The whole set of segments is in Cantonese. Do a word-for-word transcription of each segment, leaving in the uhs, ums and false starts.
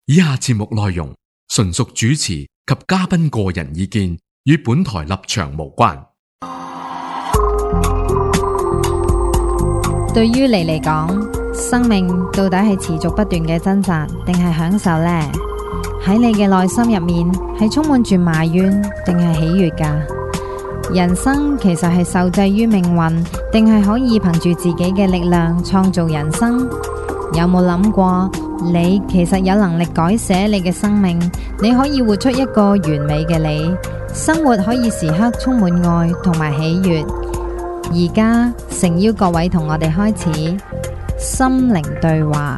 以下節目內容純屬主持及嘉賓個人意見，與本台立場無關。 對於你嚟講，生命到底係持續不斷嘅掙扎，定係享受呢？喺你嘅內心入面，係充滿住埋怨，定係喜悅㗎？人生其實係受制於命運，定係可以憑住自己嘅力量創造人生？有冇諗過，你其實有能力改寫你嘅生命？你可以活出一個完美嘅你，生活可以時刻充滿愛同埋喜悅。而家誠邀各位同我哋開始心靈對話。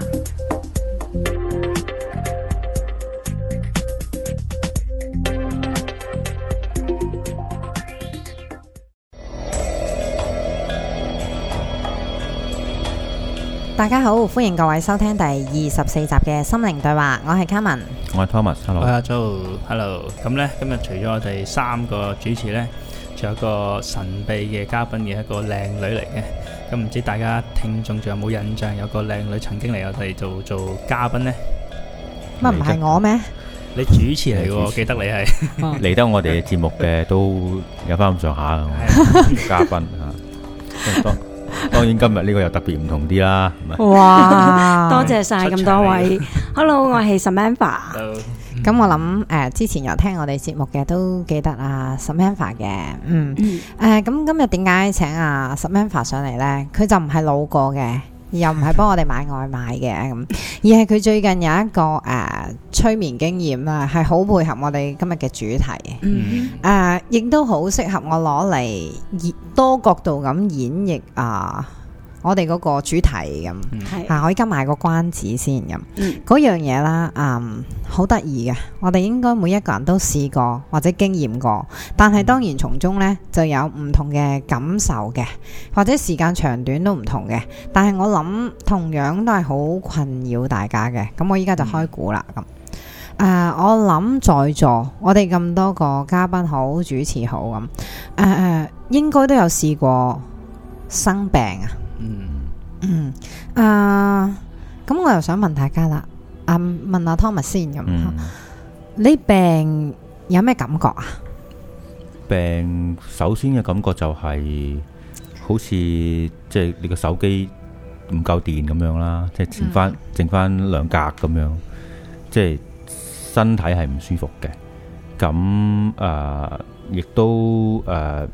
大家好，歡迎各位收聽第二十四集嘅心靈對話，我係 Carmen， 我係 Thomas，Hello， 我係阿 Jo，Hello。咁呢，今日除咗我哋三個主持呢，仲有一個神秘嘅嘉賓嘅一個靚女嚟嘅。咁唔知大家聽眾仲有冇印象？有個靚女曾經嚟我哋做做嘉賓呢？ 乜唔係我咩？ 你主持嚟嘅，我記得你係嚟得我哋嘅節目嘅都有翻咁上下嘅嘉賓吓。當然今日呢個又特別唔同啲啦。 哇！ 多謝晒咁多位。Hello， 我係 Samantha。 咁我諗誒，之前有聽我哋節目嘅都記得啊 Samantha 嘅。嗯。誒、嗯，咁、呃、今日點解請阿 Samantha 上嚟呢？佢就唔係路過嘅，又唔係幫我哋買外賣嘅咁，而係佢最近有一個誒、呃、催眠經驗啦，係好配合我哋今日嘅主題。嗯。誒、呃，亦都好適合我攞嚟多角度咁演繹啊！我哋嗰個主題咁，係、嗯、啊，我而家賣個關子先咁，嗰、嗯、樣嘢啦，嗯，好得意嘅，我哋應該每一個人都試過或者經驗過，但係當然從中呢就有唔同嘅感受嘅，或者時間長短都唔同嘅，但係我諗同樣都係好困擾大家嘅，咁我依家就開估啦咁，誒、呃，我諗在座我哋咁多個嘉賓好，主持好咁，誒、呃，應該都有試過生病啊。嗯嗯啊，咁我又想問大家啦，啊問阿 Thomas 先咁，嗯、你病有咩感覺啊？ 病首先嘅感覺就係、是、好似即係你個手機唔夠電咁樣啦，即係剩翻、嗯、剩翻兩格咁樣，即係身體係唔舒服嘅。咁誒，亦、呃、都誒、呃、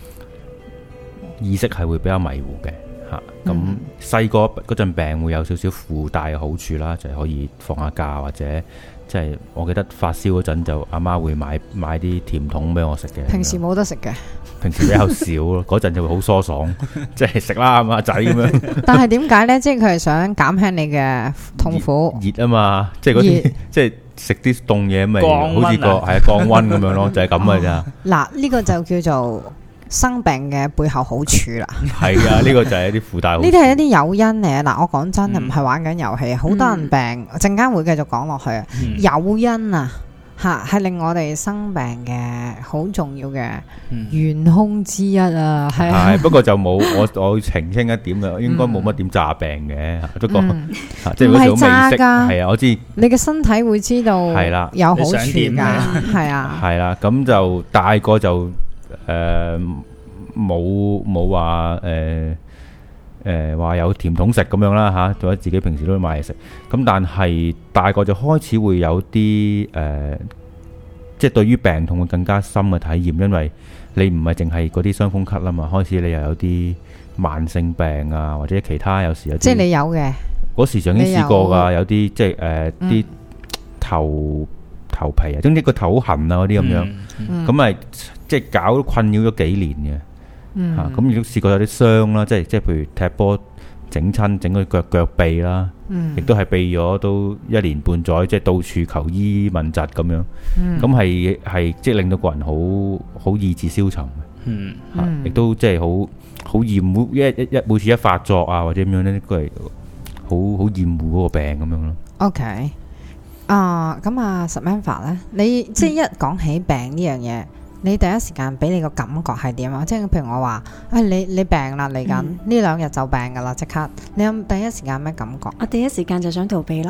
意識係會比較迷糊嘅。吓，咁細個嗰陣病會有少少附帶嘅好處啦，就係、是、可以放下假，或者即係、就是、我記得發燒嗰陣就阿媽會買買啲甜筒俾我食嘅。 平時冇得食嘅， 平時比較少咯，嗰陣就會好疏爽，即係食啦阿仔咁樣。 但係點解呢？即係佢係想減輕你嘅痛苦。 熱啊嘛，即係嗰啲即係食啲凍嘢咪，好似個係啊降溫咁樣咯，就係咁嘅咋。嗱， 呢個就叫做生病嘅背後好處啦，係啊，呢個就係一啲附帶好處。 呢啲係一啲誘因嚟啊！嗱，我講真，唔係玩緊遊戲，好、嗯、多人病，陣間會繼續講落去啊。誘、嗯、因啊，吓係令我哋生病嘅好重要嘅元兇之一啊。係、嗯， 不過就冇我我澄清一點啦，應該冇乜點詐病嘅，不過即係唔係詐噶， 係啊，我知你嘅身體會知道係啦，有好處噶，係啊， 係啦，咁就大個就。誒，冇冇話誒誒話有甜筒食咁樣啦吓，或者自己平時都會買嘢食。咁但係大個就開始會有啲誒、呃，即係對於病痛會更加深嘅體驗，因為你唔係淨係嗰啲傷風咳啦嘛，開始你又有啲慢性病啊，或者其他有時有啲。即係你有嘅。嗰時曾經試過噶，有啲即係誒啲頭頭皮啊，總之個頭痕啊嗰啲咁樣，咁咪。即係搞困擾咗幾年嘅，吓咁亦都試過有啲傷啦，即係即係譬如踢波整親，整個腳腳臂啦，亦都係痹咗都一年半載，即係到處求醫問疾咁樣，咁係係即係令到個人好好意志消沉嘅，嗯，吓亦都即係好好厭惡一一一每次一發作啊或者咁樣咧，都係好好厭惡嗰個病咁樣咯。 OK，啊咁啊 Samantha 咧，你即係一講起病呢樣嘢。你第一時間俾你個感覺係點啊？即係譬如我話，誒，你你病啦，嚟緊呢兩日就病噶啦，即刻。你有第一時間咩感覺？ 我第一時間就想逃避咯。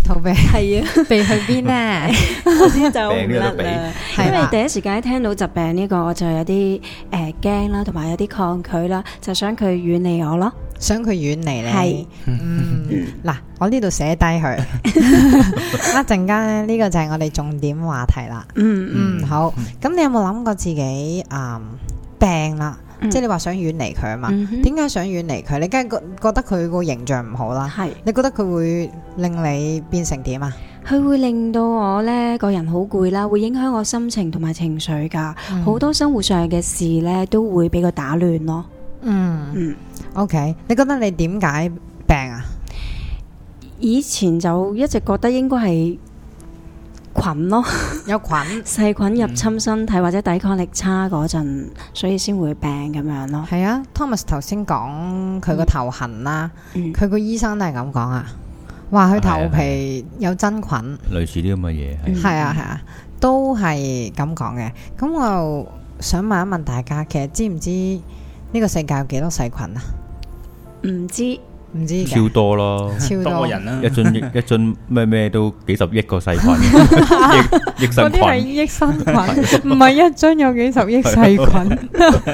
逃避係啊， 避去邊呢？ 我先就唔病呢個都避甩啦。 係啦因為第一時間一聽到疾病呢個，我就有啲誒驚啦，同埋有啲抗拒啦，就想佢遠離我咯。 想佢遠離你。 係嗯，嗱，我呢度寫低佢，一陣間咧呢個就係我哋重點話題啦。 嗯嗯嗯，好。咁你有冇諗過自己嗯病啦？ 嗯即係你話想遠離佢啊嘛？ 嗯哼點解想遠離佢？你梗係覺覺得佢個形象唔好啦。 係， 你覺得佢會令你變成點啊？ 佢會令到我呢個人好攰啦，會影響我心情同埋情緒㗎。好多生活上嘅事呢，都會俾佢打亂咯。 嗯嗯， ，OK。你覺得你點解病啊？ 以前就一直覺得應該係菌咯， 有菌。 細菌入侵身體或者抵抗力差嗰陣，所以先會病咁樣咯。 係啊，Thomas 頭先講佢個頭痕啦， 嗯， 佢個醫生都係咁講啊，話佢頭皮有真菌。 類似啲咁嘅嘢係。 嗯係啊係啊，都係咁講嘅。咁我又想問一問大家，其實知唔知呢個世界有幾多細菌啊？ 唔知唔知嘅， 超多咯， 超多。 多人啦一，樽一樽咩咩都幾十億個細菌，億億生嗰啲係菌。 益生菌，唔係一樽有幾十億細菌。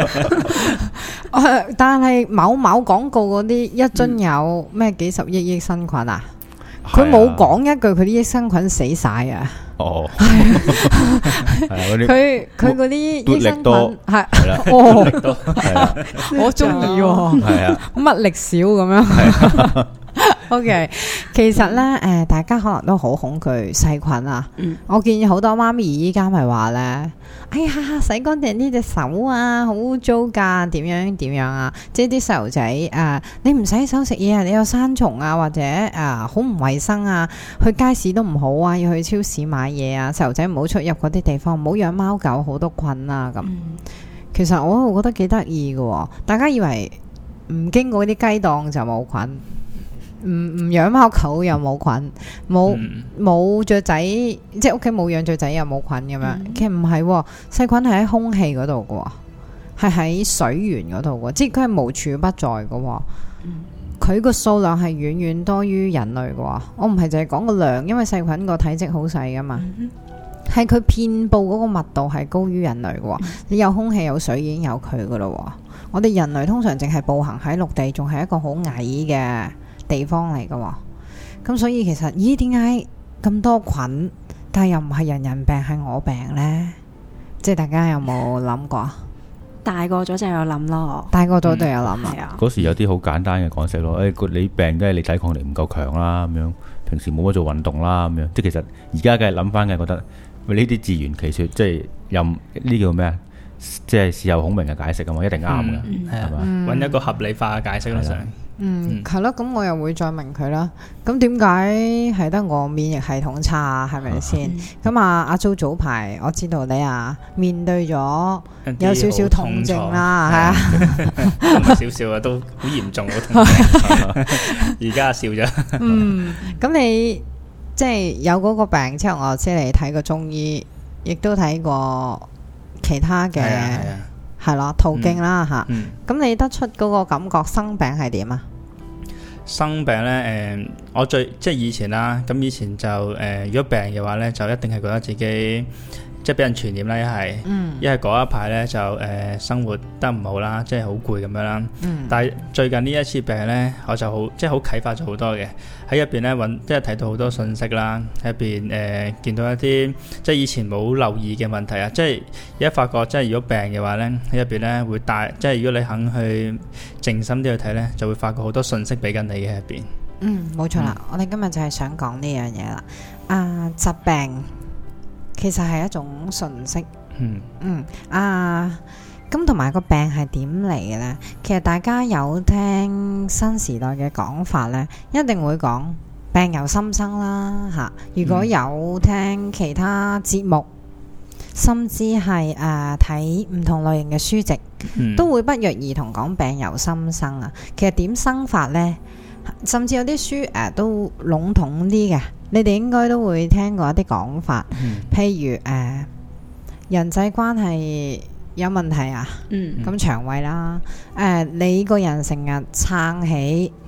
呃但係某某廣告嗰啲一樽有咩幾十億益生菌啊？佢冇講一句佢啲益生菌死晒啊！ 哦，係啊嗰啲佢佢嗰啲益生菌活力多係係啦， 哦， 係啦， 我中意喎。 係啊， 乜力少咁樣。OK，其實咧，誒、大家可能都好恐懼細菌啊。 嗯我見好多媽咪依家咪話咧，哎呀，洗乾淨呢隻手啊，好污糟噶，點樣點樣啊？即係啲細路仔誒，你唔洗手食嘢啊，你有生蟲啊，或者誒好唔衞生啊，去街市都唔好啊，要去超市買嘢啊，細路仔唔好出入嗰啲地方，唔好養貓狗，好多菌啊咁。 嗯其實我覺得幾得意嘅，大家以為唔經過啲雞檔就冇菌，唔唔養貓狗又冇菌，冇嗯冇雀仔，即係屋企冇養雀仔又冇菌咁樣。 嗯其實唔係喎，細菌係喺空氣嗰度嘅喎，係喺水源嗰度嘅，即係佢係無處不在嘅喎。佢個數量係遠遠多於人類嘅喎。我唔係淨係講個量，因為細菌個體積好細噶嘛。 嗯係佢遍佈嗰個密度係高於人類嘅喎，你有空氣有水已經有佢嘅咯喎。我哋人類通常淨係步行喺陸地，仲係一個好矮嘅地方嚟嘅喎。咁所以其實咦，點解咁多菌，但係又唔係人人病，係我病呢？即係大家有冇諗過啊？ 大個咗就有諗咯。 大個咗都有諗啊。 係啊， 嗰時有啲好簡單嘅講式咯，誒，個你病梗係你抵抗力唔夠強啦，咁樣平時冇乜做運動啦，咁樣，即係其實而家梗係諗翻嘅，覺得喂呢啲自圓其說，即係又呢叫咩啊？即係事後孔明嘅解釋啊嘛，一定啱嘅， 嗯係啊係嘛？ 嗯揾一個合理化嘅解釋咯，上嗯， 嗯係咯，咁我又會再問佢啦。咁點解係得我免疫系統差啊？係咪先？咁啊，阿 Jo 早排我知道你啊面對咗有少少痛症啦，係啊， 唔係少少啊，都好嚴重好痛症。而家笑咗， 嗯，咁你即係有嗰個病之後，我知你睇過中醫，亦都睇過其他嘅係啊係啊， 係咯途徑啦吓。 嗯。 咁你得出嗰個感覺生病係點啊？ 生病呢，誒、我最即係以前啦，咁以前就誒、如果病嘅話呢，就一定係覺得自己即係俾人傳染啦，一係， 嗯一係嗰一排呢，就誒、生活得唔好啦，即係好攰咁樣啦。 嗯但係最近呢一次病呢，我就好即係好啟發咗好多嘅，喺入邊呢，揾即係睇到好多信息啦，喺入邊誒見到一啲即係以前冇留意嘅問題啊，即係而家發覺即係如果病嘅話呢，喺入邊呢會帶，即係如果你肯去靜心啲去睇呢，就會發覺好多信息俾緊你嘅入邊。 嗯，冇錯啦。我哋今日就係想講呢樣嘢啦。啊，疾病其實係一種信息。 嗯。 嗯啊，咁同埋個病係點嚟嘅呢？其實大家有聽新時代嘅講法呢，一定會講病由心生啦嚇。如果有聽其他節目，甚至係誒睇唔同類型嘅書籍， 嗯都會不約而同講病由心生啊。其實點生法呢？甚至有啲書誒、呃、都籠統啲嘅，你哋應該都會聽過一啲講法， 嗯譬如誒、呃、人際關係有問題啊， 嗯咁腸胃啦，誒、呃、你個人成日撐起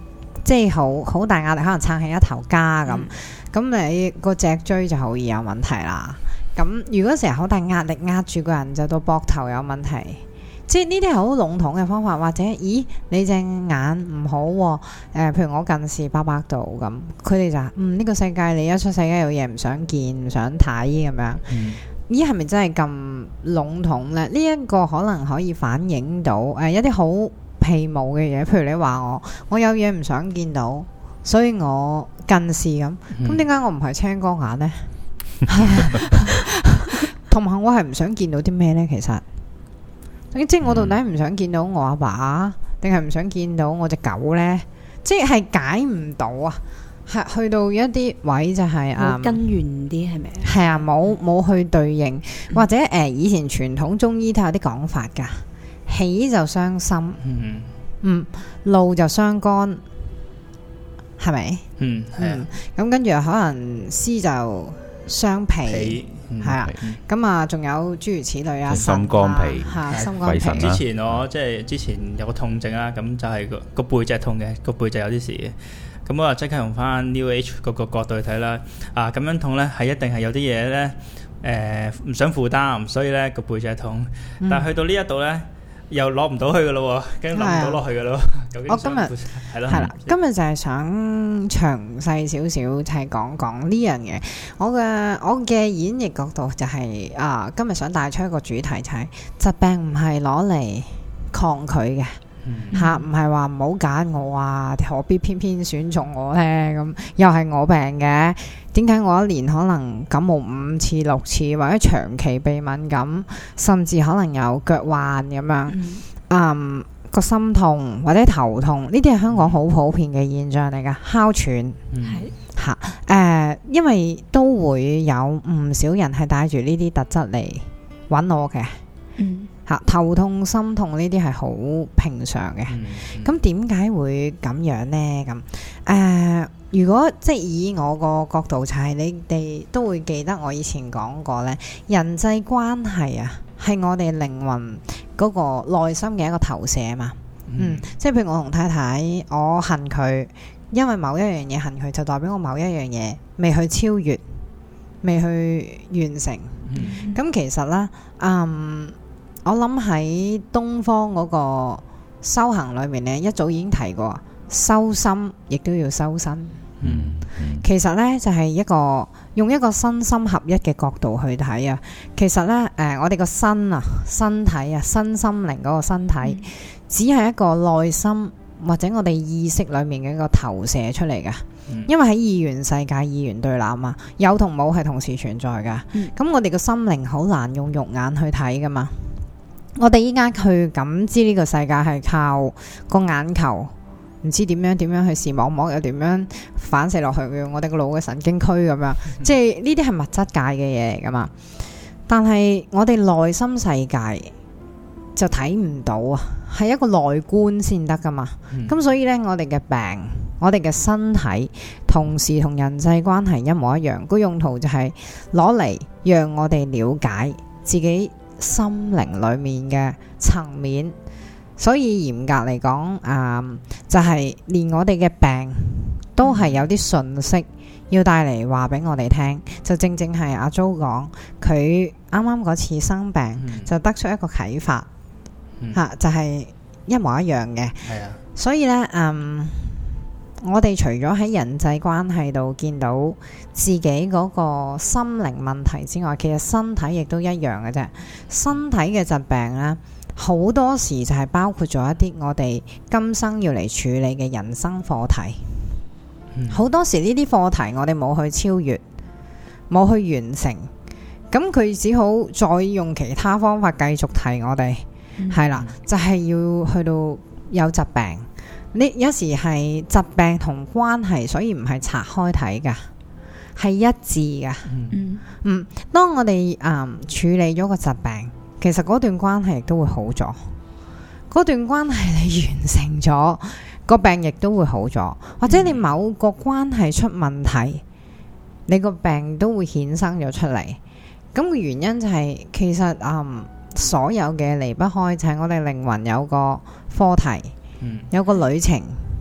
即係好好大壓力，可能撐起一頭家咁，咁、嗯、你個脊椎就好易有問題啦。咁如果成日好大壓力壓住個人，就到膊頭有問題。即係呢啲係好籠統嘅方法，或者咦你隻眼唔好喎、啊呃，譬如我近視八百度咁，佢哋就嗯呢、呢個世界你一出世嘅有嘢唔想見唔想睇咁樣，嗯、咦係咪真係咁籠統呢？呢、呢、一個可能可以反映到誒、呃、一啲好皮毛嘅嘢，譬如你話我我有嘢唔想見到，所以我近視咁，咁點解我唔係青光眼呢？同埋我係唔想見到啲咩呢？其實。即係我到底唔想見到我阿爸，定係唔想見到我隻狗呢？即係解唔到啊！係去到一啲位就係、是、啊， 根源啲係咪？ 係啊，冇冇去對應，嗯、或者誒、呃，以前傳統中醫都有啲講法噶，喜就傷心，嗯，嗯，怒就傷肝，係咪？嗯，係啊。咁跟住可能思就傷脾。係啊，咁啊，仲有諸如此類啊， 心肝脾吓，心肝脾。 之前我即係之前有個痛症啦，咁就係個個背脊痛嘅，個背脊有啲事嘅。咁我啊即刻用翻 New Age 嗰個角度去睇啦。啊，咁樣痛咧，係一定係有啲嘢咧，誒唔想負擔，所以咧個背脊痛。嗯、但係去到呢一度咧，又攞唔到去噶咯，跟住攞唔到落去噶咯。 我今日係咯，係啦，今日就係想詳細少少，係講講呢樣嘢。我嘅我嘅演繹角度就係、是、啊，今日想帶出一個主題就係、是、疾病唔係攞嚟抗拒嘅吓，唔係話唔好揀我啊，何必偏偏選中我呢？咁又係我病嘅，點解我一年可能感冒五次六次，或者長期鼻敏感，甚至可能有腳患咁樣，嗯。嗯個心痛或者頭痛，呢啲係香港好普遍嘅現象嚟噶，哮喘係吓誒，因為都會有唔少人係帶住呢啲特質嚟揾我嘅，嗯吓頭痛心痛呢啲係好平常嘅，咁點解會咁樣呢？咁誒、呃，如果即係以我個角度就係你哋都會記得我以前講過呢，人際關係啊。係我哋靈魂嗰個內心嘅一個投射嘛，嗯，嗯，即係譬如我同太太，我恨佢，因為某一樣嘢恨佢，就代表我某一樣嘢未去超越，未去完成。咁、嗯、其實呢，嗯，我諗喺東方嗰個修行裏面呢，一早已經提過，修心亦都要修身。嗯嗯、其實呢，就係、是、一個用一個身心合一嘅角度去睇啊。其實呢，誒、呃，我哋個身啊、身體啊、身心靈嗰個身體，嗯、只係一個內心或者我哋意識裏面嘅一個投射出嚟嘅。嗯、因為喺二元世界，二元對立啊，有同冇係同時存在噶。咁、嗯、我哋個心靈好難用肉眼去睇噶嘛。我哋依家去感知呢個世界係靠個眼球。唔知點樣點樣去視網膜，又點樣反射落去我哋個腦嘅神經區咁樣，即係呢啲係物質界嘅嘢嚟噶嘛。但係我哋內心世界就睇唔到啊，係一個內觀先得噶嘛。咁、嗯、所以呢，我哋嘅病，我哋嘅身體，同時同人際關係一模一樣。個用途就係攞嚟讓我哋了解自己心靈裏面嘅層面。所以嚴格嚟講，嗯，就係、是、連我哋嘅病都係有啲訊息要帶嚟話俾我哋聽，就正正係阿 Jo 講，佢啱啱嗰次生病、嗯、就得出一個啟發，吓、嗯、就係、是、一模一樣嘅。係啊，所以呢，嗯，我哋除咗喺人際關係度見到自己嗰個心靈問題之外，其實身體亦都一樣嘅啫。身體嘅疾病呢，好多時就係包括咗一啲我哋今生要嚟處理嘅人生課題。好、嗯、多時呢啲課題我哋冇去超越，冇去完成，咁佢只好再用其他方法繼續提我哋，係啦、嗯，就係、是、要去到有疾病。呢有時係疾病同關係，所以唔係拆開睇噶，係一致噶。嗯嗯，當我哋嗯處理咗個疾病，其實嗰段關係亦都會好咗，嗰段關係你完成咗，個病亦都會好咗，或者你某個關係出問題，你個病都會衍生咗出嚟。咁個原因就係、是、其實嗯所有嘅離不開就係我哋靈魂有個課題，嗯、有個旅程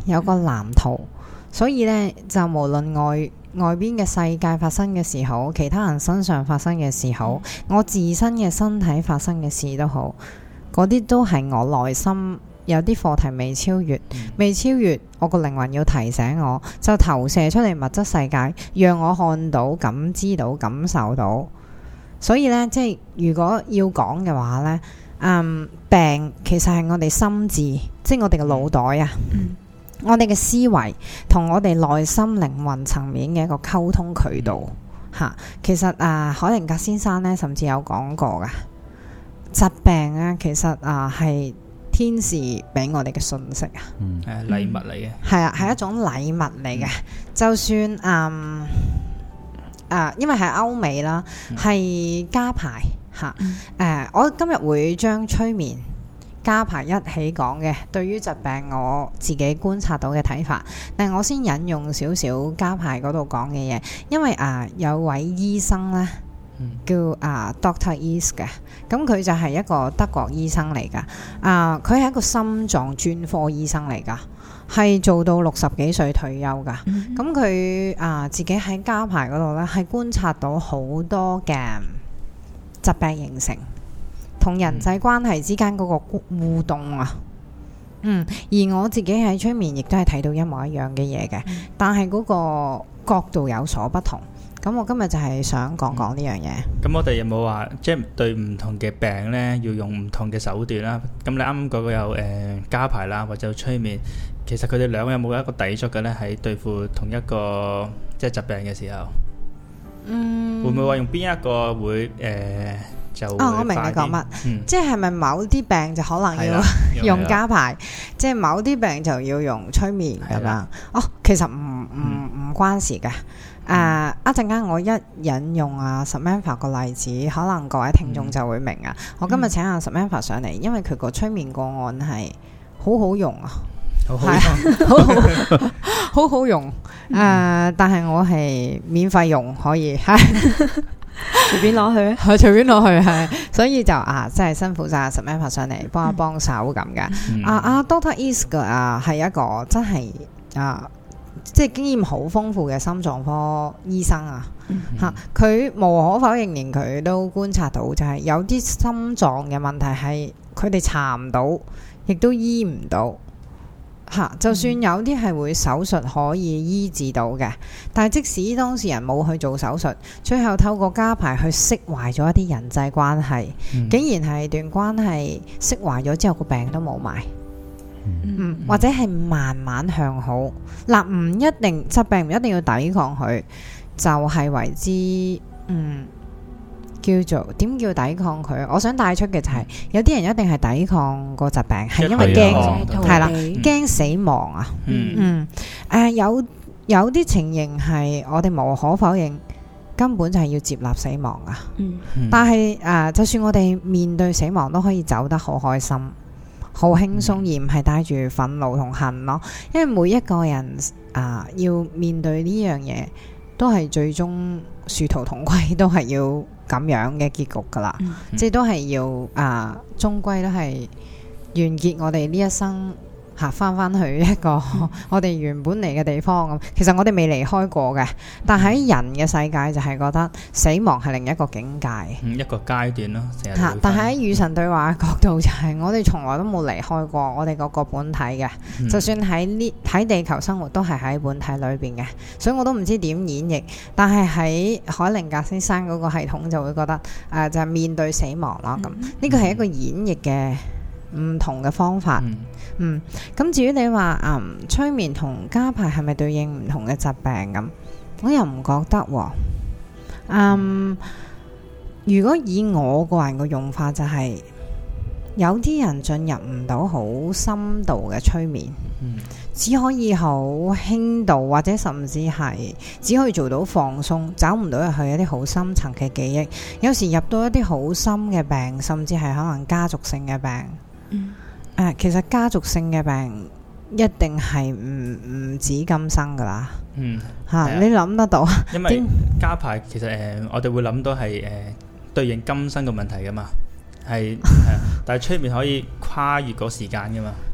有個藍圖，所以呢，就無論外外邊嘅世界發生嘅事好，其他人身上發生嘅事好，我自身嘅身體發生嘅事都好，嗰啲都係我內心有啲課題未超越，未超越，我個靈魂要提醒我，就投射出嚟物質世界，讓我看到、感知到、感受到。所以呢，即係如果要講嘅話呢，嗯，病其實係我哋心智，即係我哋嘅腦袋啊。嗯，我哋嘅思維同我哋內心靈魂層面嘅一個溝通渠道吓、啊，其實啊，海靈格先生咧甚至有講過噶，疾病啊，其實啊係天使俾我哋嘅信息啊， 嗯，係禮物嚟嘅， 係啊，係一種禮物嚟嘅，嗯、就算嗯啊，因為係歐美啦，係加排吓，誒、嗯啊，我今日會將催眠加排一起講嘅，對於疾病我自己觀察到嘅睇法。但係我先引用少少加排嗰度講嘅嘢，因為啊有位醫生咧叫啊 Doctor East 嘅，咁佢就係一個德國醫生嚟噶，啊佢係一個心臟專科醫生嚟噶，係做到六十幾歲退休噶。咁佢、嗯、啊自己喺加排嗰度咧，係觀察到好多嘅疾病形成。同人際關係之間嗰個互動啊，嗯，而我自己喺催眠亦都係睇到一模一樣嘅嘢嘅，嗯、但係嗰個角度有所不同。咁我今日就係想講講呢樣嘢。咁、 嗯、我哋有冇話即係對唔同嘅病呢，要用唔同嘅手段啦？咁你啱啱講過有誒、呃、加排啦，或者有催眠，其實佢哋兩個有冇一個抵觸嘅呢？喺對付同一個即係疾病嘅時候，嗯，會唔會話用邊一個會誒？呃哦，我明你講乜，嗯、即係咪某啲病就可能要用加排，即係某啲病就要用催眠咁樣？哦，其實唔唔唔關事嘅。誒、呃，一陣間我一引用阿 Samantha 個例子，可能各位聽眾就會明啊。嗯、我今日請阿 Samantha 上嚟，因為佢個催眠個案係好好用啊，係好好好好用。誒、呃，但係我係免費用，可以係。 隨便攞去， 係隨便攞去，係，所以就啊，真係辛苦晒 Samantha 上嚟幫一幫手咁嘅。嗯、啊啊 Doctor East 嘅啊，係一個真係啊，即係經驗好豐富嘅心臟科醫生啊。吓、嗯，佢、啊、無可否認，連佢都觀察到，就係有啲心臟嘅問題係佢哋查唔到，亦都醫唔到。吓，就算有啲係會手術可以醫治到嘅，但係即使當事人冇去做手術，最後透過加排去釋懷咗一啲人際關係，嗯、竟然係段關係釋懷咗之後個病都冇埋，嗯，嗯或者係慢慢向好。嗱，唔一定疾病唔一定要抵抗佢，就係、是、為之嗯。叫做點叫抵抗佢？我想帶出嘅就係、是、有啲人一定係抵抗個疾病，係因為驚係啦，驚死亡啊。嗯嗯，誒、呃、有有啲情形係我哋無可否認，根本就係要接納死亡啊。嗯，但係誒、呃，就算我哋面對死亡都可以走得好開心、好輕鬆，嗯、而唔係帶住憤怒同恨咯。因為每一個人啊、呃，要面對呢樣嘢，都係最終殊途同歸，都係要咁樣嘅結局噶啦，嗯、即係都係要啊，終歸都係完結我哋呢一生吓，翻翻去一個、嗯、我哋原本嚟嘅地方咁。其實我哋未離開過嘅，但喺人嘅世界就係覺得死亡係另一個境界， 嗯、一個階段咯。 吓，但係喺與神對話嘅角度就係我哋從來都冇離開過我哋嗰個本體嘅，嗯、就算喺呢喺地球生活都係喺本體裏邊嘅，所以我都唔知點演繹。但係喺海靈格先生嗰個系統就會覺得誒、呃、就係、是、面對死亡咯。咁呢個係一個演繹嘅唔同嘅方法。嗯嗯，咁至於你話嗯催眠同加排係咪對應唔同嘅疾病咁，我又唔覺得喎。嗯，如果以我個人嘅用法就係、是，有啲人進入唔到好深度嘅催眠，嗯、只可以好輕度或者甚至係只可以做到放鬆，走唔到入去一啲好深層嘅記憶。有時入到一啲好深嘅病，甚至係可能家族性嘅病。嗯誒、呃，其實家族性嘅病一定係唔唔止今生噶啦，嗯吓，啊、你諗得到？ 因為加排其實誒、呃，我哋會諗到係誒、呃、對應今生嘅問題噶嘛，係係，但係催眠可以跨越嗰時間噶嘛。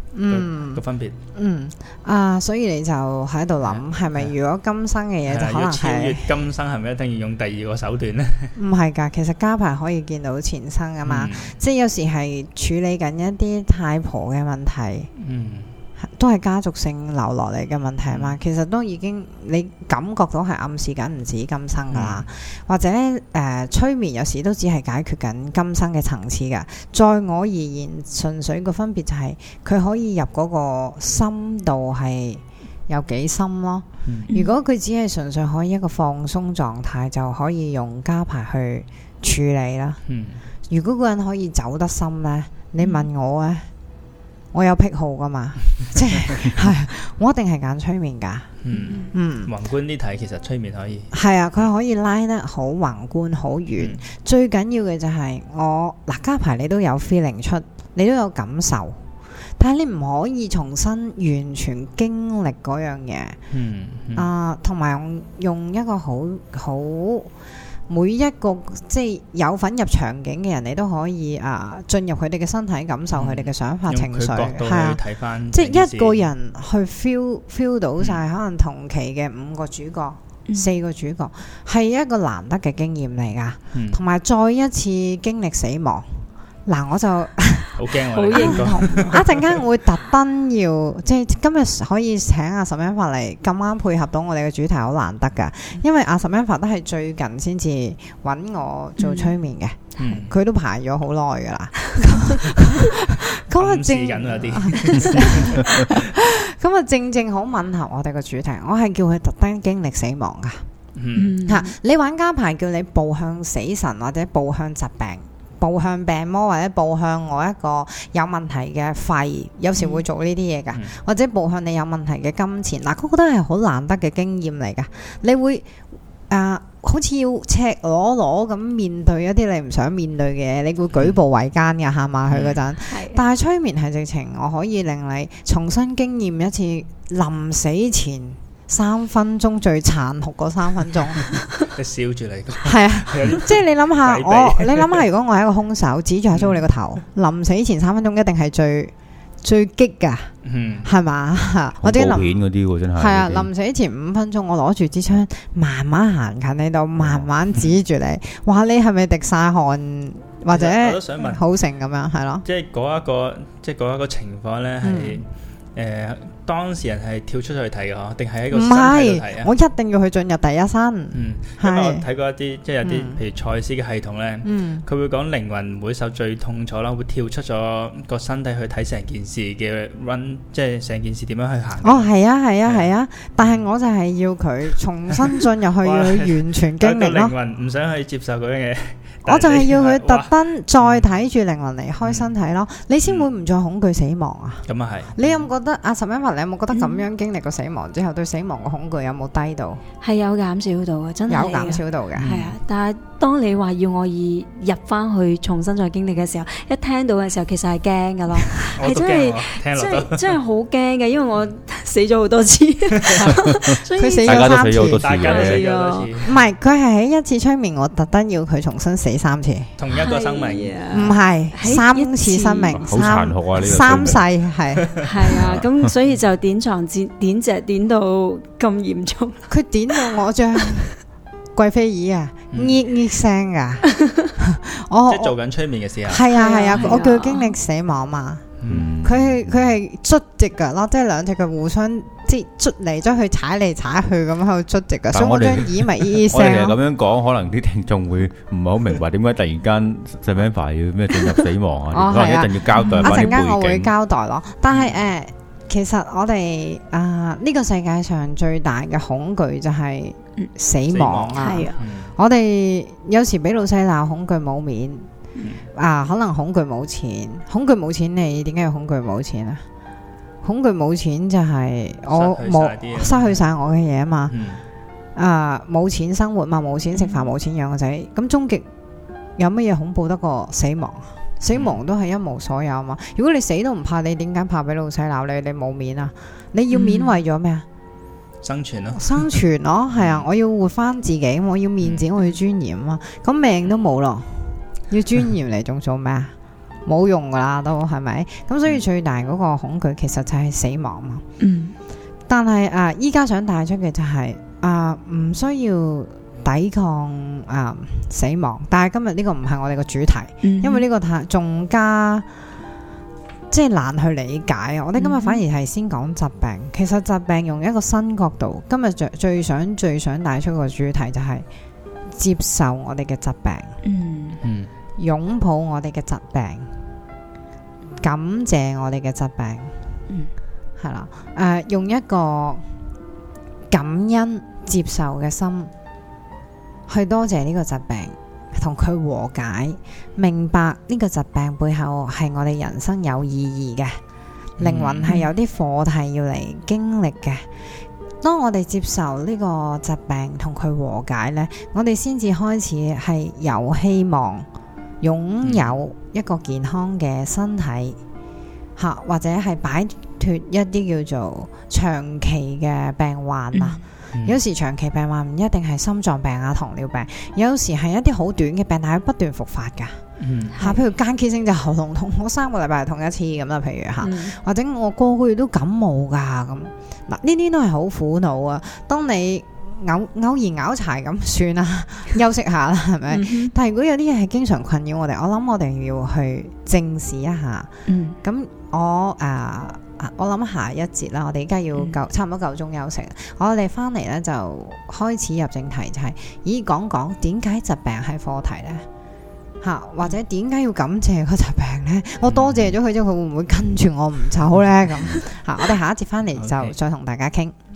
嗯個分別。 嗯啊，所以你就喺度諗，係咪如果今生嘅嘢就可能要超越係今生，係咪一定要用第二個手段呢？ 唔係㗎？其實加牌可以見到前生啊嘛， 嗯即係有時係處理緊一啲太婆嘅問題。 嗯都係家族性流落嚟嘅問題啊嘛， 嗯其實都已經你感覺到係暗示緊唔止今生噶啦， 嗯或者誒、呃、催眠有時都只係解決緊今生嘅層次噶。在我而言，純粹個分別就係、是、佢可以入嗰個深度係有幾深咯。 嗯如果佢只係純粹可以一個放鬆狀態，就可以用加牌去處理啦。 嗯如果個人可以走得深呢，你問我咧？我有癖好噶嘛，即係係我一定係揀催眠噶。 嗯嗯， 宏觀啲睇，其實催眠可以係啊，佢可以拉得好宏觀好遠。 嗯最緊要嘅就係我嗱加牌，你都有 feeling 出，你都有感受，但係你唔可以重新完全經歷嗰樣嘢。 嗯嗯啊，同埋用一個好好每一個即係有份入場景嘅人，你都可以啊進入佢哋嘅身體，感受佢哋嘅想法、 用情緒， 佢角度去係啊。 睇翻， 即係一個人去 feel feel 到晒，可能同期嘅五個主角、 嗯四個主角，係一個難得嘅經驗嚟噶。 嗯同埋再一次經歷死亡，嗱我就好驚好我哋認同。 一陣間會特登要，即係今日可以請阿沈欣發嚟，咁啱配合到我哋嘅主題，好難得噶。因為阿沈欣發都係最近先至揾我做催眠嘅， 嗯佢、都排咗好耐噶啦。咁啊暗示正緊有啲咁啊正正好吻合我哋個主題，我係叫佢特登經歷死亡噶。 嗯吓、你玩家牌叫你步向死神或者步向疾病，步向病魔或者步向我一個有問題嘅肺，有時會做呢啲嘢噶， 嗯或者步向你有問題嘅金錢。嗱，我覺得係好難得嘅經驗嚟噶，你會啊、好似要赤裸裸咁面對一啲你唔想面對嘅嘢，你會舉步維艱嘅喊埋去嗰陣。 係但係催眠係直情，我可以令你重新經驗一次臨死前三分鐘最殘酷嗰三分鐘。 你笑住嚟， 係啊，即係你諗下， 詭秘我你諗下，如果我係一個兇手，指住阿租你個頭，臨死前三分鐘一定係最最激㗎， 嗯係嘛？或恐怖者臨片嗰啲喎，真係係啊， 呢啲臨死前五分鐘，我攞住支槍，慢慢行近你度，慢慢指住你，哇！你係咪滴晒汗或者其實我都想問好成咁樣？係咯， 即係嗰一個，即係嗰一個情況咧，係誒當事人係跳出去睇嘅嗬，定係喺個唔身體度係睇啊？ 我一定要去進入第一身。 嗯，因為我係睇過一啲，即係有啲嗯譬如賽斯嘅系統咧， 嗯佢會講靈魂每受最痛楚啦，會跳出咗個身體去睇成件事嘅 run，即係成件事點樣去行。 哦，係啊，係啊， 係係啊，但係我就係要佢重新進入去，要佢完全經歷有個靈咯。 魂唔想去接受嗰樣嘢， 我就係要佢特但係登再睇住靈魂離開身體咯，你先會唔再恐懼死亡啊！ 你哇咁啊係。 你有冇覺得阿沈欣華，你有冇覺得咁樣經歷過死亡之後，對死亡嘅恐懼有冇低到？ 係有減少到嘅，真有係減少到嘅。 係啊，但係當你話要我以入翻去重新再經歷嘅時候，一聽到嘅時候，其實係驚噶咯， 我都係真係驚喎，聽真落都係真係好驚嘅，因為我死咗好多次，所以佢死大家都咗三次，唔死咗好多次大家都死嘅， 咗好多次， 係佢係喺一次催眠，我特登要佢重新死三次， 同一個生命。 係啊唔係喺三次生命， 好殘酷啊！呢個三世催眠係係啊，咁所以就點床點點隻點到咁嚴重， 佢點到我張貴妃椅啊， 嗯咿咿聲噶，我即係做緊催眠嘅時候， 係啊係啊係啊， 我叫佢經歷死亡嘛。 嗯佢係佢係捽直噶咯，即係兩隻腳互相即係捽嚟捽去，踩嚟踩去咁喺度捽直噶，所以我但我哋張椅咪咿咿我哋其實聲咯。 咁樣講，可能啲聽眾會唔係好明白點解突然間 Samantha 要咩進入死亡啊？ 哦係啊可能一陣要交代一翻陣間我會啲背景。 交代咯。但係誒，其實我哋啊呢個世界上最大嘅恐懼就係死亡啊！ 係啊， 嗯我哋有時俾老細鬧，恐懼冇面。啊，可能恐懼冇錢，恐懼冇錢，你點解要恐懼冇錢啊？恐懼冇錢就係我失去冇晒啲嘢失去晒我嘅嘢啊嘛， 嗯啊冇錢生活嘛，冇錢食飯，冇錢養個仔，咁終極有乜嘢恐怖得過死亡？死亡都係一無所有啊嘛。如果你死都唔怕，你點解怕俾老細鬧你？你冇面啊？你要面為咗咩啊？ 生存咯， 生存咯，係啊，我要活翻自己，我要面子，我要尊嚴啊嘛。咁命都冇咯，要尊嚴嚟仲做咩啊？ 冇用噶啦，都係咪？咁所以最大嗰個恐懼其實就係死亡嘛。 嗯， 但係誒，依家想帶出嘅就係啊，唔需要抵抗啊死亡。但係今日呢個唔係我哋個主題， 嗯因為呢個太仲加即係難去理解。我哋今日反而係先講疾病。其實疾病用一個新角度，今日最最想最想帶出個主題就係接受我哋嘅疾病， 嗯嗯擁抱我哋嘅疾病，感謝我哋嘅疾病。 嗯， 係啦，誒、呃，用一個感恩接受嘅心去多謝呢個疾病，同佢和解，明白呢個疾病背後係我哋人生有意義嘅，靈魂係有啲課題要嚟經歷嘅。當我哋接受呢個疾病同佢和解呢，我哋先至開始係有希望擁有一個健康嘅身體，吓、或者係擺脫一啲叫做長期嘅病患啊。 嗯、 有時長期病患唔一定係心臟病啊、糖尿病，有時係一啲好短嘅病，但係不斷復發噶。 嗯吓，譬如間歇性就喉嚨痛，我三個禮拜痛一次咁啦，譬如吓， 嗯或者我個個月都感冒噶咁。嗱，呢啲都係好苦惱啊。當你偶偶然拗柴咁算啦，休息下啦，係咪？ 嗯但係如果有啲嘢係經常困擾我哋，我諗我哋要去正視一下。 嗯咁我誒、呃，我諗下一節啦，我哋而家要夠、 嗯、 差唔多夠鐘休息。我哋翻嚟咧就開始入正題，就係、是、咦講講點解疾病係課題咧？吓，或者點解要感謝個疾病呢？我多謝咗佢之後，佢會唔會跟住我唔走呢？咁吓，我哋下一節翻嚟就再同大家傾。